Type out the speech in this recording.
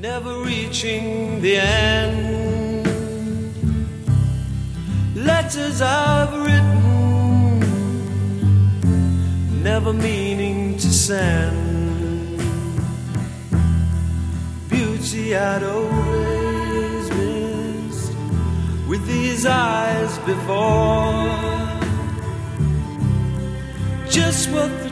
never reaching the end. Letters I've written, never meaning to send. Beauty I'd always missed with these eyes before. Just what